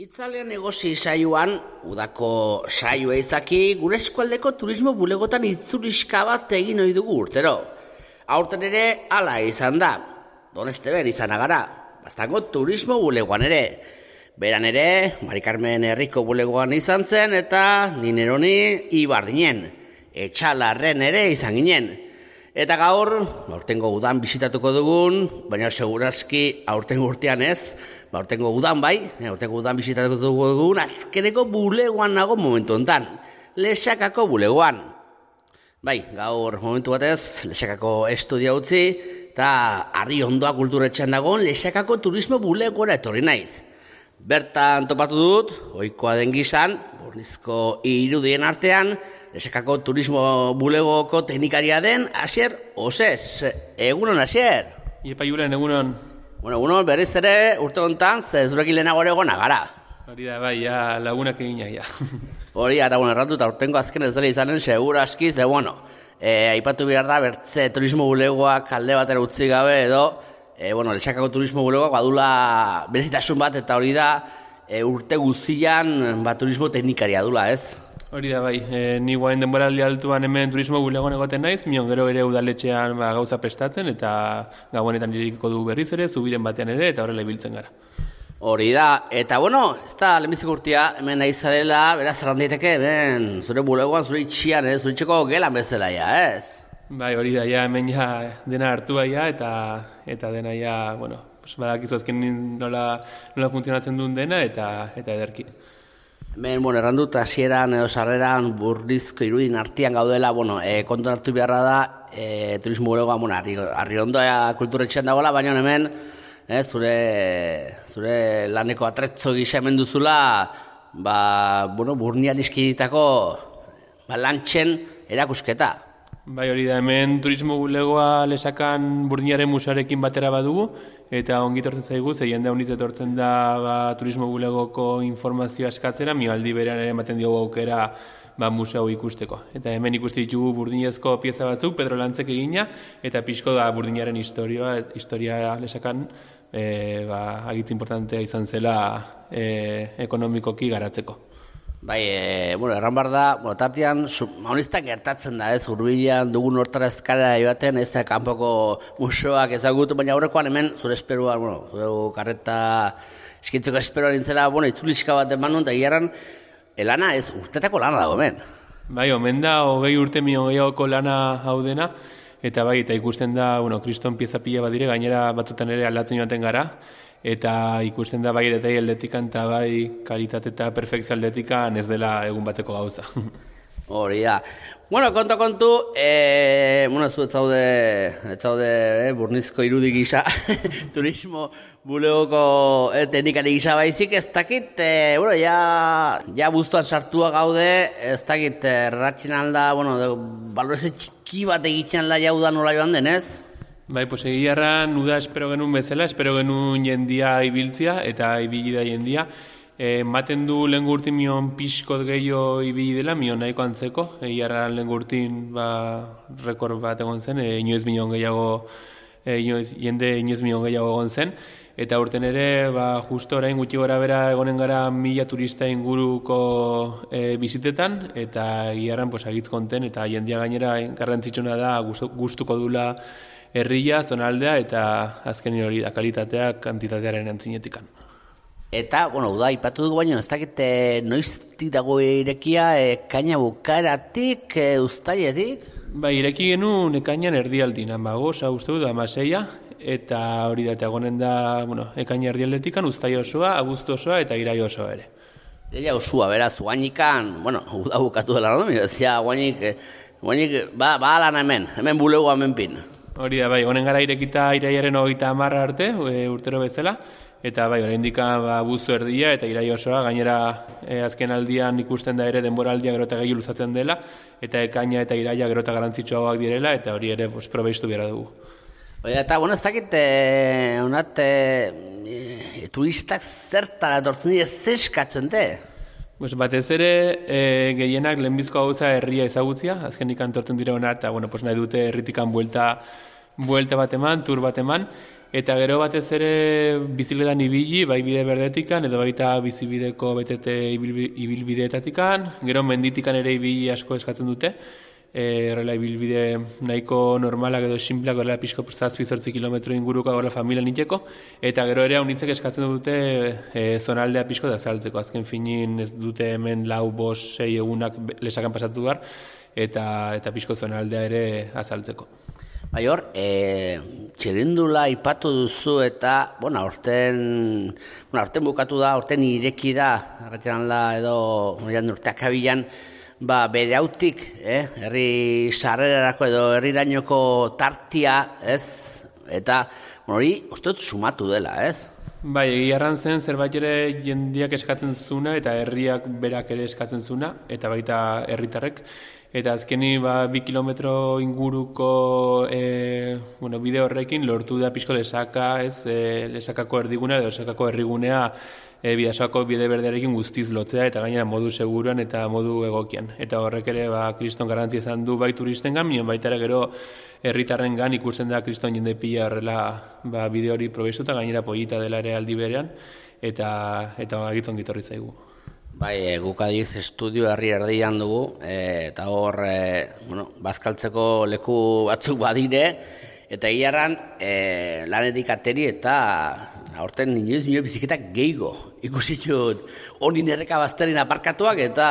Itzalean egosi saioan, udako saioa izaki, gure eskualdeko turismo bulegotan itzuliska bat egin ohi dugu urtero. Aurten ere hala izan da. Donesteben izan agara, bastango turismo bulegoan ere. Beran ere, Mari Carmen Herriko bulegoan izan zen eta nineroni ibardinen. Etxalarren ere izan ginen. Eta gaur, aurtengo udan bisitatuko dugun, baina segurazki aurtengo urtean ez, aurtengo udan bai, aurtengo udan bisitatuko dugun azkeneko bulegoan nago momentu hontan, Lexakako bulegoan. Bai, gaur momentu batez, Lexakako estudia utzi, eta Arriondoa kulturetxean dagoen Lexakako turismo bulegora etorri naiz. Bertan topatu dut, ohikoa den gizan, Bornizko irudien artean, Lexakako turismo bulegoko teknikaria den Asier Osez. Egunon, Asier? Iepa Julen, egunon. Bueno, egunon berriz ere urte honetan, zurekin lehenago ere gona gara. Hori da, bai, ja, lagunak egina, ja. Hori, eta errandu eta urtengo azken ez dela izanen, segura aski, ze bueno, aipatu behar da, bertze turismo bulegoak alde batera utzi gabe edo, Lexakako turismo bulegoak badula berezitasun bat, eta hori da, urte guztian turismo teknikaria dula, ez? Hori da, bai, ni guain denboraldi altuan hemen turismo bulegoan egoten naiz, mion gero ere udaletxean gauza prestatzen, eta gabonetan irikiko du berriz ere, zubiren batean ere, eta horrela ibiltzen gara. Hori da, eta ez da lehenbiziko urtea, hemen nahi zarela, beraz erran daiteke, hemen zure bulegoan, zure itxian, zure itxeko gelan bezala, ez? Bai, hori da, ja, hemen ja dena hartua ja, eta dena ja, badakizu azken nola funtzionatzen duen dena, eta ederki. Hemen, erran dut, hasieran edo sarreran Bornizko irudien artean gaudela, kontuan hartu beharra da, turismo bulegoa, Arriondoa kulturetxean dagoela, baina hemen, zure laneko atretzo gisa hemen duzula, Burnian iskiditako lantxen erakusketa. Bai, hori da, hemen turismo bulegoa Lexakan Burniaren musearekin batera badugu, eta ongi tortzen zaigu, ze jende honitz etortzen da turismo bulegoko informazioa eskatzera, aldi berean ere ematen diogu aukera museo ikusteko. Eta hemen ikuste ditugu burdinezko pieza batzuk, Pedro Lantzek egina, eta pixko da Burdinaren historia Lexakan agitz importantea izan zela ekonomikoki garatzeko. Bai, erran behar da, tartean, mauniztak gertatzen da, hurbilan dugun hortara ezkara joaten, ez da kanpoko museoak ezagutu, baina aurrekoan hemen, zure esperuan, zure karreta eskintzeko esperuan nintzela, itzuliska bat eman nuen, eta giarran, lana ez, urtetako lana dago hemen. Bai, omen da, 20 urte gehiagoko lana hau dena, eta bai, eta ikusten da, kriston pieza pila bat dire, gainera batzutan ere aldatzen joaten gara, eta ikusten da bai eretai aldetikan eta bai kalitate eta perfekzio aldetikan ez dela egun bateko gauza. Hori da. Kontu, zu ez zaude Bornizko irudi gisa, turismo bulegoko teknikari gisa baizik, ez dakit, ja buztuan sartua gaude, ez dakit, erratxin alda, baloreze txiki bat egiten alda jauda nola joan denez? Bai, egiarran uda espero genuen bezala, espero genuen jendia ibiltzia eta ibili da jendia. Maten du lehen gurtin mion pixkot gehiago ibili dela, mion nahiko antzeko. Egiarran lehen gurtin rekord bat egon zen, jende inoiz milion gehiago egon zen. Eta urten ere, justo orain gutxi gora bera egonen gara 1000 turista inguruko bizitetan, eta egiarran agitz konten, eta jendia gainera garrantzitsuna da gustuko dula herria, zonaldea, eta azken hori da kalitatea kantitatearen antzinetikan. Eta, uda, ipatu dugu baino, ez dakit noiztik dago irekia, ekaina bukaratik, uztailetik? Ireki genuen ekainan erdialdinan, goza uste dut, 16, eta hori da, eta egonen da, ekaina erdialdetikan, uztai osoa, abuztu osoa, eta irai osoa ere. Ella osua, beraz, guainikan, uda bukatu dela, no? Zia, guainik, lan hemen bulego hemen pin. Hori da, honen gara irekita iraiaren 30 arte, urtero bezala, eta oraindik buzu erdia eta irai osoa, gainera azken aldian ikusten da ere denboraldia gero eta gehiago luzatzen dela, eta ekaina eta iraia gero eta garantzitsuagoak direla, eta hori ere probeistu behar dugu. Eta, ez dakit, turistak zertara etortzen dira zeskatzen de? Batez ere, gehienak lehenbizko gauza herria ezagutzia, azkenik antortzen dira hona, eta nahi dute herritikan buelta bat eman, tur bat eman, Eta gero batez ere bizikletan ibili, bai bide berdetikan, edo baita bizibideko betete ibilbideetatikan, gero menditikan ere ibili asko eskatzen dute, horrela ibilbide nahiko normalak edo sinpleak horrela pixko 7-8 kilometro inguruko horrela familia niteko, eta gero ere haunitzek eskatzen dute zonaldea pixko da azaltzeko, azken finin ez dute hemen 4-5-6 egunak Lesakan pasatu behar, eta pixko zonaldea ere azaltzeko. Bai hor, txirindula ipatu duzu eta, aurten bukatu da, aurten ireki da, arratian da edo urteak abilan, bere hautik, herri sarrerarako edo herrirainoko tartia, ez? Eta, hori, uste dut sumatu dela, ez? Bai, egiarran zen zerbait ere jendiak eskatzen zuna eta herriak berak ere eskatzen zuna, eta baita herritarrek. Eta azkeni 2 kilometro inguruko bide horrekin lortu da pixko Lesaka, Lesakako erdigunea edo Lesakako herrigunea Bidasoako bide berdearekin guztiz lotzea eta gainera modu seguruan eta modu egokian. Eta horrek ere kriston garantzia izan du bai turistengan, minon baita ere gero herritarrengan ikusten da kriston jende pila horrela bide hori probestu eta gainera polita dela ere aldi berean eta gitzon gitorri zaigu. Bai, guk adiz estudio herri erdian dugu, eta hor, bazkaltzeko leku batzuk badire, eta egiarran lanetik ateri eta aurten inoiz biziketak gehigo. Ikusi dut honin erreka bazterin aparkatuak eta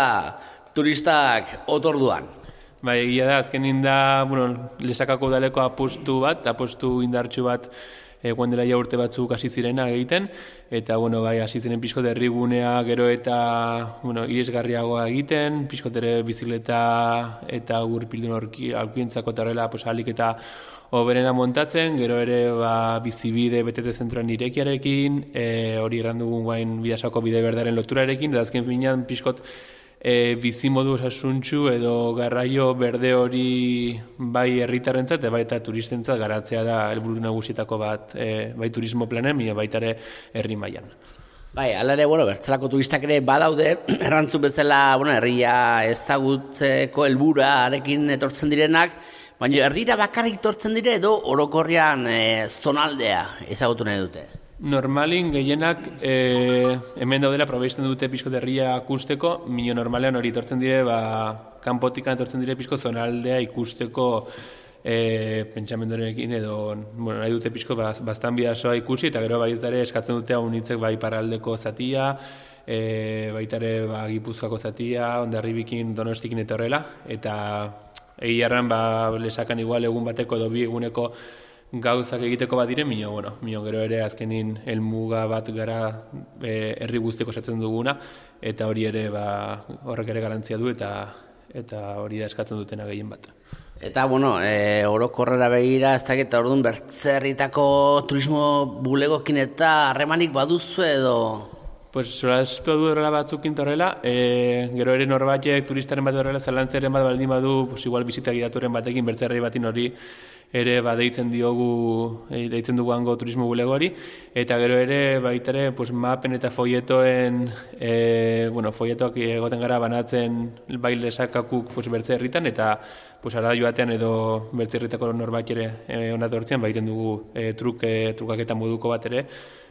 turistak otorduan. Bai, egia da, azkenin da, Lesakako udaleko apostu indartsu bat egon dela ja urte batzuk hasi zirena egiten, eta hasi ziren pixkot herrigunea gero eta irisgarriagoa egiten, pixkot ere bizikleta eta gurpildun aurkientzako eta horrela ahalik eta hoberena montatzen, gero ere bizibide betete zentroan irekiarekin, hori errandugun guain Bidasoko bide berdaren loturarekin, eta azken finean pixkot bizimodu osasuntsu edo garraio berde hori bai herritarrentzat eta baita turistentzat garatzea da helburu nagusietako bat bai turismo planen, baita ere herri mailan. Bai, hala ere, bertzelako turistak ere badaude, errantzu bezala, herria ezagutzeko helburuarekin etortzen direnak, baina herrira bakarrik etortzen dire edo orokorrean zonaldea ezagutu nahi dute. Normalin gehienak hemen daudela probesten dute pixko herria ikusteko, mino normalean hori etortzen dire, kanpotikan etortzen dire pixko zonaldea ikusteko pentsamendorekin edo nahi dute pixko bastan Bidasoa ikusi eta gero baita ere eskatzen dute haunitzek bai iparraldeko zatia, baita ere Gipuzkoako zatia, Hondarribikin, Donostikin eta horrela, eta egiarran Lesakan igual egun bateko edo 2 eguneko gauzak egiteko badire, mino gero ere azkenin helmuga bat gara herri guztiko esatzen duguna, eta hori ere horrek ere garantzia du eta hori da eskatzen dutena gehien bat. Eta, orokorrera begira, ez dakit, orduan bertzerritako turismo bulegokin eta harremanik baduzu edo? Pues solastu du horrela batzukin torrela, gero ere norbaitek turistaren bat horrela zalantzaren bat baldin badu, igual bisita gidaturen batekin bertzerri batin hori ere deitzen dugu hango turismo bulegoari, eta gero ere baita ere mapen eta foietoen, foietoak egoten gara banatzen bai Lesakakuk bertzerritan, eta ara joatean edo bertzerritako norbait ere onatortzean baiten dugu trukaketa moduko bat ere,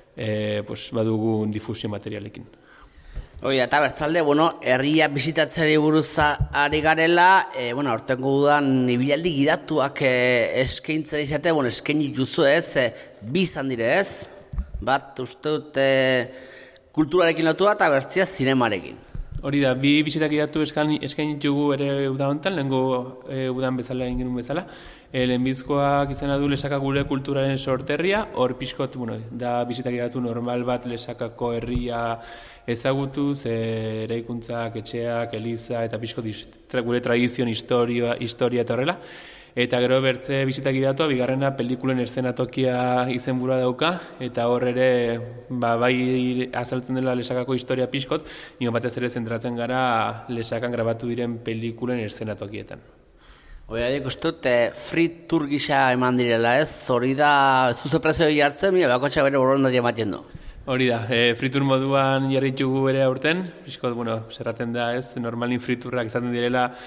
badugu difusio materialekin. Eta bertzalde, herria bisitatzeari buruz ari garela, aurtengo udan ibilaldi gidatuak eskaintzera izate, eskaini duzu ez, 2 izan dire ez, bat uste dut kulturarekin lotua eta bertzia zinemarekin. Hori da, 2 bisitak gidatu eskaini ditugu ere uda honetan, lehengo udan bezala egin bezala. Lehenbizkoak izena du Lesaka gure kulturaren sorterria, hor pixkot, da bisitak gidatu normal bat Lesakako herria ezagutuz, eraikuntzak, etxeak, eliza eta pixkot gure tradizioan historia eta horrela. Eta gero bertze bisitak gidatua, bigarrena pelikulen eszenatokia izenburua dauka, eta hor ere bai azaltzen dela Lesakako historia pixkot, nio batez ere zentratzen gara Lesakan grabatu diren pelikulen eszenatokietan. Hori ikustut, free tour gisa eman direla ez, hori da zuze prezio jartzen, bakotxa bere borondatia ematen du. Hori da, free tour moduan jarritugu ere aurten, pixkot, zerraten da ez, normalin free tourrak izaten direla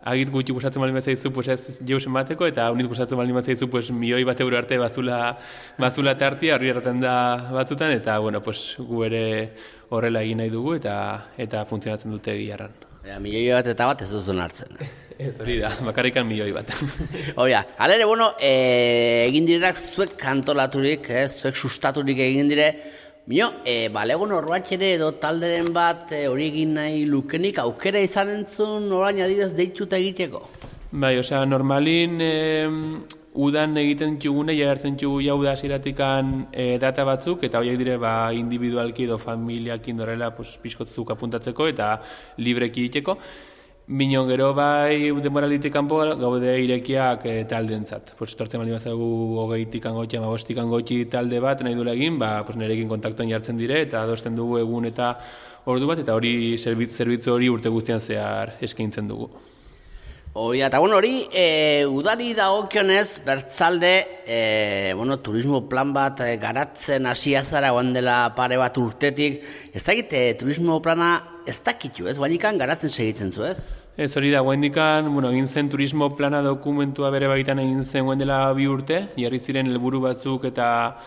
agit gutxi gustatzen baldin bazaizu, pues ez jeusen bateko, eta uniz gustatzen baldin bazaizu, pues €1.000 arte bazula tartia, hori erraten da batzutan, eta, bueno, pues gu ere horrela egin nahi dugu, eta funtzionatzen dute Gilarran. €1.000.000 eta bat ez duzun hartzen. Ez hori da, bakarrikan €1.000.000. Oia, alere, bueno, egin direnak zuek kantolaturik, zuek sustaturik egin dire, balegon horbat ere edo talderen bat hori egin nahi lukenik aukera izan entzun orain adidez deituta egiteko? Bai, osea, normalin udan egiten txugune, jartzen txugu jauda hasieratikan data batzuk, eta horiek dire individualki edo familiakin dorela pixkotzuk apuntatzeko eta libreki egiteko. Minon gero denboralditik kanpo gaude irekiak taldentzat. Tortzen baldin bazagu 20 angotxi, 15 angotxi talde bat nahi duela egin, nerekin kontaktuan jartzen dire eta adosten dugu egun eta ordu bat, eta hori zerbitzu hori urte guztian zehar eskaintzen dugu. Eta hori, udari dagokionez, bertzalde, turismo plan bat garatzen hasia zara oan dela pare bat urtetik, ez dakit turismo plana ez dakitu, ez? Bainikan garatzen segitzen zu, ez? Ez hori da, guendikan, egin zen turismo plana dokumentua bere baitan egin zen guen dela 2 urte, jarri ziren helburu batzuk eta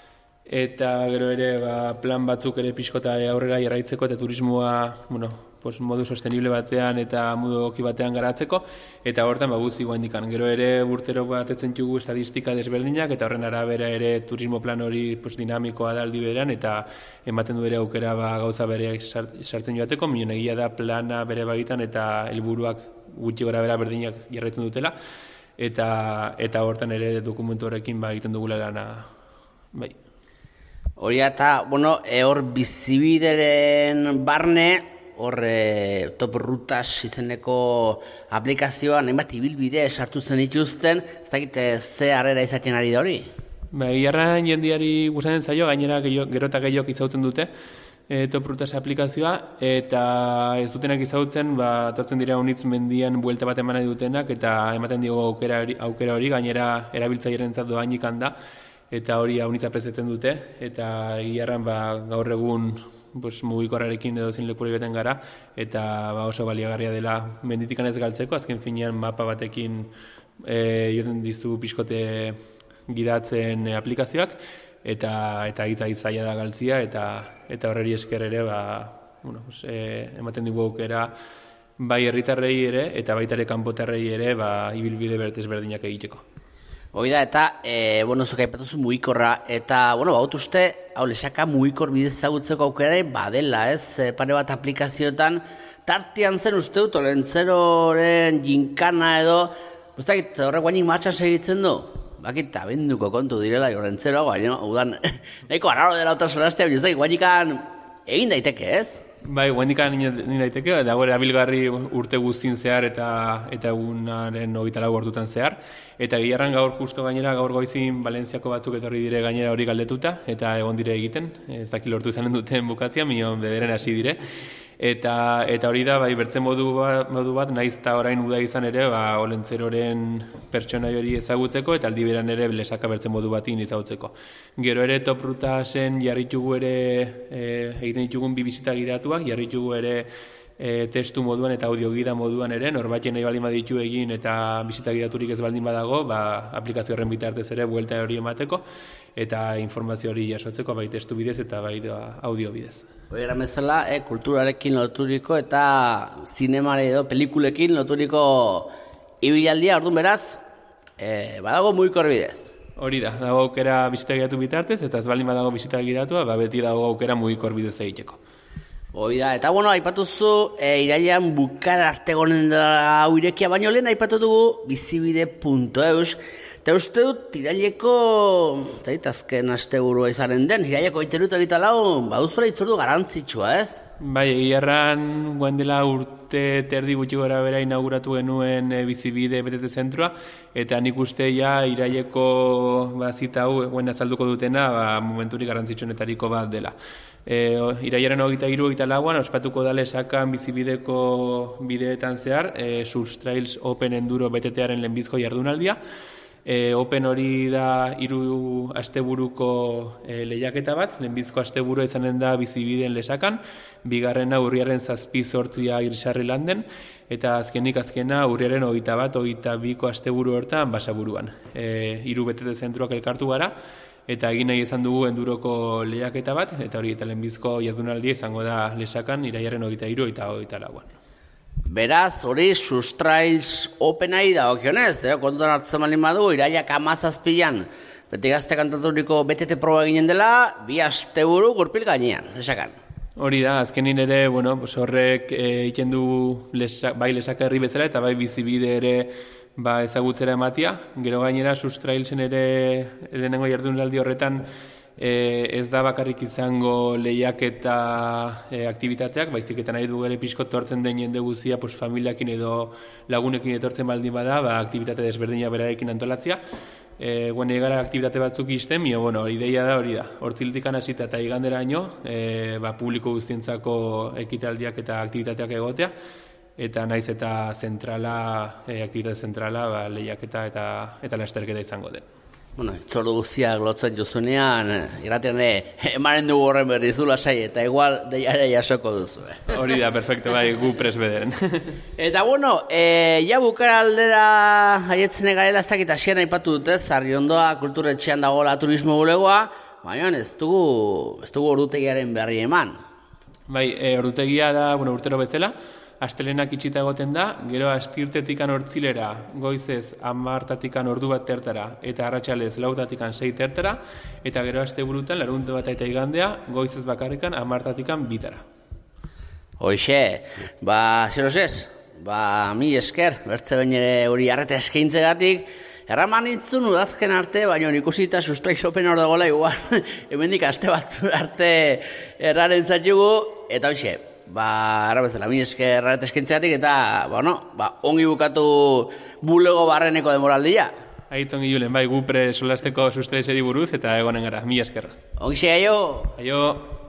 gero ere plan batzuk ere pixkota aurrera jarraitzeko eta turismoa, modu sostenible batean eta modu egoki batean garatzeko, eta hortan guzi guendikan. Gero ere urtero batetzen dugu estadistika desberdinak, eta horren arabera ere turismo plan hori dinamikoa da aldi berean, eta ematen du ere aukera gauza bereak sartzen joateko, egia da plana bere bagitan eta helburuak gutxi gora bera berdinak jarraitzen dutela, eta hortan ere dokumentu horrekin egiten dugula lana. Bai. Hori eta, hor bizibideren barne, hor Top Rutas izeneko aplikazioan hainbat ibilbide sartu zen dituzten, ez dakit ze harrera izaten ari da hori? Gilarran jendiari gustatzen zaio, gainera gero eta gehiok izautzen dute Top Rutas aplikazioa, eta ez dutenak izautzen, tortzen dira unitz mendian buelta bat eman nahi dutenak, eta ematen digu aukera hori, gainera erabiltzailerentzat doainik handa, eta hori unitza prezetzen dute, eta Gilarran gaur egun mugikorrarekin edo zein lekura beten gara, eta oso baliagarria dela menditikan ez galtzeko, azken finean mapa batekin joten dizu pixkote gidatzen aplikazioak, eta zaila da galtzia, eta horreri esker ere ematen dugu aukera bai herritarrei ere, eta baita ere kanpotarrei ere ibilbide berdinak egiteko. Hoi da, eta, zuk aipatuzu mugikorra, eta, baut uste, lesaka mugikor bidez zagutzeko aukera badela, ez? Pare bat aplikazioetan, tartean zen uste dut, olentzeroren jinkana edo, ustakit, horrek guainik martxan segitzen du? Bakit, abenduko kontu direla, olentzeroa, baina, udan, nahiko arraro dela otra solaztea, baina, guainikan egin daiteke, ez? Bai, guendikan egin daiteke, eta gore abilgarri urte guztin zehar eta egunaren 24 ordutan zehar. Eta Gilarran gaur gainera, gaur goizin Valentziako batzuk etorri dire gainera hori galdetuta, eta egon dire egiten, ez dakit lortu izanen duten bukatzia, minon bederen hasi dire. Eta hori da, bertzen modu bat, nahiz eta orain uda izan ere, olentzeroren pertsonai hori ezagutzeko, eta aldi beran ere lesaka bertzen modu batin ezagutzeko. Gero ere Top Rutasen jarritugu ere, egiten ditugun 2 bisita gidatuak, jarritugu ere testu moduan eta audiogida moduan ere, norbaiten nahi baldin baditu egin eta bisita gidaturik ez baldin badago, aplikazio horren bitartez ere buelta hori emateko, eta informazio hori jasotzeko bai testu bidez eta bai audio bidez. Hori bezala, kulturarekin loturiko eta zinemare edo pelikulekin loturiko ibilaldia, orduan beraz, badago mugikor bidez. Hori da, dago aukera bisita gidatu bitartez, eta ez baldin badago bisita gidatua, beti dago aukera mugikor bidez egiteko. Hoi da, eta aipatuzu, irailean bukara arte gonen dela hau irekia, baino lehen aipatu dugu bizibide.eus, eta uste dut iraileko, azken asteburua izanen den, iraileko iterutu egitalau, baduzura itzordu garantzitsua, ez? Bai, Gilarran guen dela urte terdi gutxi gora bera inauguratu genuen bizibide betete zentrua, eta nik uste iraileko zita hau guen azalduko dutena momenturik garrantzitsuenetariko bat dela. Irailaren 23-24 ospatuko da lesakan bizibideko bideetan zehar, Surf Trails Open Enduro betetearen lehenbizko jardunaldia, Open hori da 3 asteburuko lehiaketa bat, lehenbizko asteburu izanen da Bizibideen Lesakan, bigarrena urriaren 7-8 Irisarri Landen, eta azkena urriaren 21-22ko asteburu hortan Basaburuan. 3 betete zentroak elkartu gara, eta egin nahi izan dugu enduroko lehiaketa bat, eta hori eta lehenbizko jardunaldia izango da Lesakan iraiaren 23 eta 24an. Beraz, hori Sustrails Openai da okionez, kontutan hartzen baldin badu, iraiak 17an, beti gazte kantaturiko BTT proba eginen dela, 2 asteburu gurpil gainean, Lesakan. Hori da, azkenin ere, horrek egiten du bai Lesaka herri bezala eta bai Bizibide ere ezagutzera ematia. Gero gainera, Sustrailsen ere lehenengo jardunaldi horretan ez da bakarrik izango lehiak eta aktivitateak, baizik eta nahi du ere pixko tortzen den jende guzia familiakin edo lagunekin etortzen baldin bada, aktivitate desberdina beraekin antolatzea. Egara aktivitate batzuk izten, ideia da hori da. Hortziltikan hasita eta iganderaino, publiko guztientzako ekitaldiak eta aktivitateak egotea, eta naiz eta aktivitate zentrala, lehiaketa eta lasterketa izango den. Itzordu guztiak lotzen jozunean, irratean emanen dugu horren berri zula sai, eta igual deiare jasoko duzu. Hori da, perfecto, bai, gu pres bederen. Eta ja bukara aldera haietzen egarela ez dakit hasieran aipatu dute, Sarriondoa kulturetxean dagoela turismo bulegoa, baina ez dugu ordutegiaren berri eman. Bai, ordutegia da, urtero bezala, astelenak itxita egoten da, gero astirtetikan hortzilera, goizez 10 ordu bat tertara, eta arratsalez 4 6 tertara, eta gero asteburutan, larunte bat eta igandea, goizez bakarrikan 10 bitara. Hoxe, zerosez, mi esker, bertze bain ere hori arreta eskaintzegatik, erraman intzun udazken arte, baina ikusita Sustrails Open hor dagoela, igual, hemendik aste batzu arte erraren zatxugu, eta hoxe, errabezela, mi esker errareta eskaintzegatik, eta, ongi bukatu bulego barreneko demoraldia. Aitzongi julen, bai, gu pre solasteko Sustrailseri buruz, eta egonen gara, mi esker. Ongi xe, aio! Aio!